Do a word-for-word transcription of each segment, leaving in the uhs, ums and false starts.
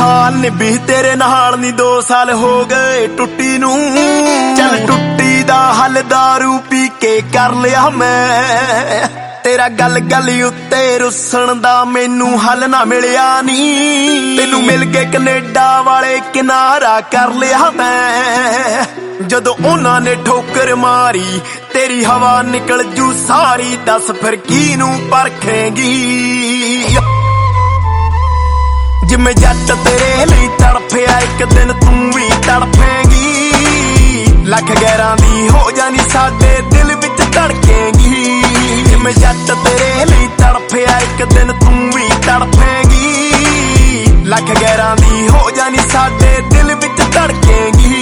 ਹਾਲ ਨਿਭੀ ਤੇਰੇ ਨਾਲ ਨੀ ਦੋ ਸਾਲ ਹੋ ਗਏ ਟੁੱਟੀ ਨੂੰ। ਚੱਲ ਟੁੱਟੀ ਦਾ ਹੱਲ ਦਾਰੂ ਪੀ ਕੇ ਕਰ ਲਿਆ ਮੈਂ, ਤੇਰਾ ਗੱਲ ਗੱਲ ਉੱਤੇ ਰੁੱਸਣ ਦਾ ਮੈਨੂੰ ਹੱਲ ਨਾ ਮਿਲਿਆ ਨੀ। ਤੈਨੂੰ ਮਿਲ ਕੇ ਕੈਨੇਡਾ ਵਾਲੇ ਕਿਨਾਰਾ ਕਰ ਲਿਆ ਮੈਂ, ਜਦੋਂ ਉਹਨਾਂ ਨੇ ਠੋਕਰ ਮਾਰੀ ਤੇਰੀ ਹਵਾ ਨਿਕਲ ਜੂ ਸਾਰੀ। ਦੱਸ ਫਿਰ ਕਿਹਨੂੰ ਪਰਖੇਂਗੀ, ਜਿਵੇਂ ਜੱਟ ਤੇਰੇ ਲਈ ਤੜਫਿਆ ਇੱਕ ਦਿਨ ਤੂੰ ਵੀ ਤੜਫੇਂਗੀ। ਲੱਖ ਗੈਰਾਂ ਦੀ ਹੋ ਜਾਣੀ ਸਾਡੇ ਦਿਲ ਵਿੱਚ ਧੜਕੇਂਗੀ, ਜਿਵੇਂ ਜੱਟ ਤੇਰੇ ਲਈ ਤੜਫਿਆ ਇੱਕ ਦਿਨ ਤੂੰ ਵੀ ਤੜਫੇਂਗੀ। ਲੱਖ ਗੈਰਾਂ ਦੀ ਹੋ ਜਾਣੀ ਸਾਡੇ ਦਿਲ ਵਿੱਚ ਧੜਕੇਂਗੀ।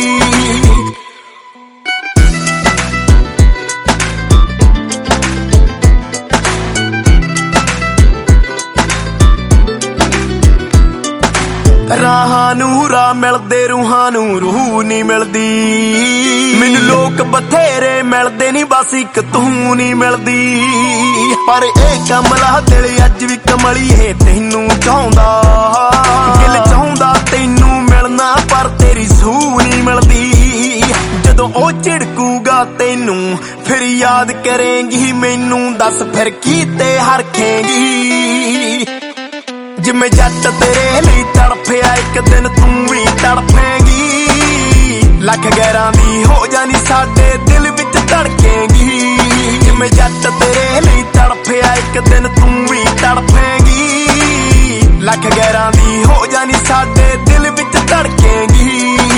ਰਾਹਾਂ ਨੂੰ ਰਾਹ ਮਿਲਦੇ ਰੂਹਾਂ ਨੂੰ ਰੂਹ ਨਹੀਂ ਮਿਲਦੀ। ਮੈਨੂੰ ਲੋਕ ਬਥੇਰੇ ਮਿਲਦੇ ਨੀ ਬਸ ਇੱਕ ਤੂੰ ਨਹੀਂ ਮਿਲਦੀ। ਪਰ ਇਹ ਕਮਲਾ ਦਿਲ ਅੱਜ ਵੀ ਕਮਲੀਏ ਤੈਨੂੰ ਚਾਹੁੰਦਾ, ਦਿਲ ਚਾਹੁੰਦਾ ਤੈਨੂੰ ਮਿਲਣਾ ਪਰ ਤੇਰੀ ਸੂਹ ਨਹੀਂ ਮਿਲਦੀ। ਜਦੋਂ ਉਹ ਝਿੜਕੂਗਾ ਤੈਨੂੰ ਫਿਰ ਯਾਦ ਕਰੇਂਗੀ ਮੈਨੂੰ। ਦੱਸ ਫਿਰ ਕੀ ਤੇ ਹਰਖੇਂਗੀ, ਜਿਵੇਂ ਜੱਟ ਤੇਰੇ ਲਈ ਤੜਫਿਆ ਇੱਕ ਦਿਨ ਤੂੰ ਵੀ ਤੜਫੇਂਗੀ। ਲੱਖ ਗੈਰਾਂ ਦੀ ਹੋ ਜਾਣੀ ਸਾਡੇ ਦਿਲ ਵਿੱਚ ਧੜਕੇਂਗੀ, ਜਿਵੇਂ ਜੱਟ ਤੇਰੇ ਲਈ ਤੜਫਿਆ ਇੱਕ ਦਿਨ ਤੂੰ ਵੀ ਤੜਫੇਂਗੀ। ਲੱਖ ਗੈਰਾਂ ਦੀ ਹੋ ਜਾਣੀ ਸਾਡੇ ਦਿਲ ਵਿੱਚ ਧੜਕੇਂਗੀ।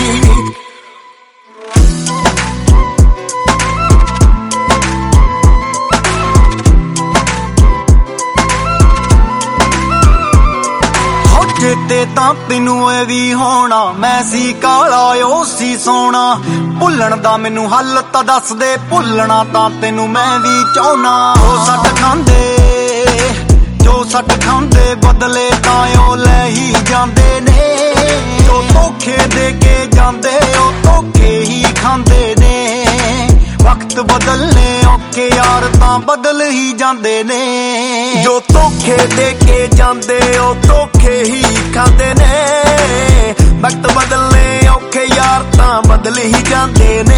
ਚੇਤੇ ਤਾਂ ਤੈਨੂੰ ਇਹ ਵੀ ਹੋਣਾ ਮੈਂ ਸੀ ਕਾਲਾ ਉਹ ਸੀ ਸੋਹਣਾ। ਭੁੱਲਣ ਦਾ ਮੈਨੂੰ ਹੱਲ ਤਾਂ ਦੱਸ ਦੇ, ਭੁੱਲਣਾ ਤਾਂ ਤੈਨੂੰ ਮੈਂ ਵੀ ਚਾਹੁੰਨਾ। ਜੋ ਸੱਟ ਖਾਂਦੇ ਜੋ ਸੱਟ ਖਾਂਦੇ ਬਦਲੇ ਤਾਂ ਉਹ ਲੈ ਹੀ ਜਾਂਦੇ ਨੇ, ਜੋ ਧੋਖੇ ਦੇ ਕੇ ਜਾਂਦੇ ਉਹ ਧੋਖੇ ਹੀ ਖਾਂਦੇ ਨੇ। ਵਕਤ ਬਦਲਨੇ ਔਖੇ ਯਾਰ ਤਾਂ ਬਦਲ ਹੀ ਜਾਂਦੇ ਨੇ, ਜੋ ਧੋਖੇ ਦੇ ਕੇ ਜਾਂਦੇ ਉਹ ਧੋਖੇ ਹੀ ਖਾਂਦੇ ਨੇ। ਵਕਤ ਬਦਲਨੇ ਔਖੇ ਯਾਰ ਤਾਂ ਬਦਲ ਹੀ ਜਾਂਦੇ ਨੇ।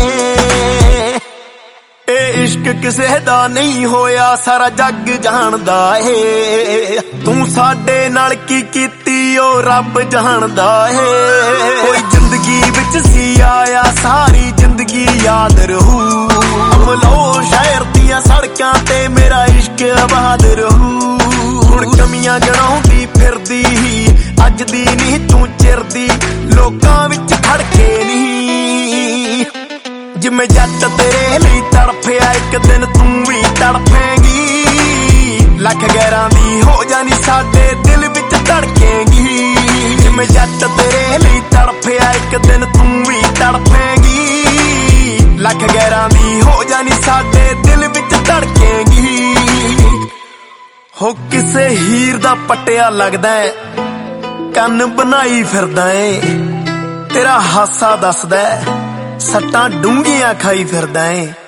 ਇਹ ਇਸ਼ਕ ਕਿਸੇ ਦਾ ਨਹੀਂ ਹੋਇਆ ਸਾਰਾ ਜੱਗ ਜਾਣਦਾ ਏ, ਤੂੰ ਸਾਡੇ ਨਾਲ ਕੀ ਕੀਤੀ ਉਹ ਰੱਬ ਜਾਣਦਾ ਏ। ਕੋਈ ਜ਼ਿੰਦਗੀ ਵਿੱਚ ਸੀ ਆਇਆ ਸਾਰੀ ਜ਼ਿੰਦਗੀ ਯਾਦ ਰਹੂ, ਅਮਲੋ ਸ਼ਹਿਰ ਦੀਆਂ ਸੜਕਾਂ ਤੇ ਮੇਰਾ ਇਸ਼ਕ ਆਬਾਦ ਰਹੂ। ਹੁਣ ਕਮੀਆਂ ਗਣਾਉਂਦੀ ਫਿਰਦੀ ਅੱਜ ਦੀ ਨਹੀਂ ਤੂੰ ਚਿਰਦੀ, ਲੋਕਾਂ ਵਿੱਚ ਖੜ ਕੇ ਨਹੀਂ। ਜਿਵੇਂ ਜੱਟ ਤੇਰੇ ਲਈ ਤੜਫਿਆ ਇੱਕ ਦਿਨ ਤੂੰ ਵੀ ਤੜਫੇਂਗੀ। ਲੱਖ ਗੈਰਾਂ ਦੀ ਹੋ ਜਾਣੀ ਸਾਡੇ ਦਿਲ ਵਿੱਚ ਧੜਕੇਂਗੀ, ਜਿਵੇਂ ਜੱਟ ਤੇਰੇ ਲਈ ਤੜਫਿਆ ਇੱਕ ਦਿਨ ਤੂੰ ਵੀ ਤੜਫੇਂਗੀ। ਲੱਖ ਗੈਰਾਂ ਦੀ ਹੋ ਜਾਣੀ ਸਾਡੇ ਦਿਲ ਵਿੱਚ ਧੜਕੇਂਗੀ। ਹੋ ਕਿਸੇ ਹੀਰ ਦਾ ਪੱਟਿਆ ਲੱਗਦਾ ਏ, ਕੰਨ ਬਣਾਈ ਫਿਰਦਾ ਏ। ਤੇਰਾ ਹਾਸਾ ਦੱਸਦਾ ਸੱਟਾਂ ਡੂੰਘੀਆਂ ਖਾਈ ਫਿਰਦਾ ਏ।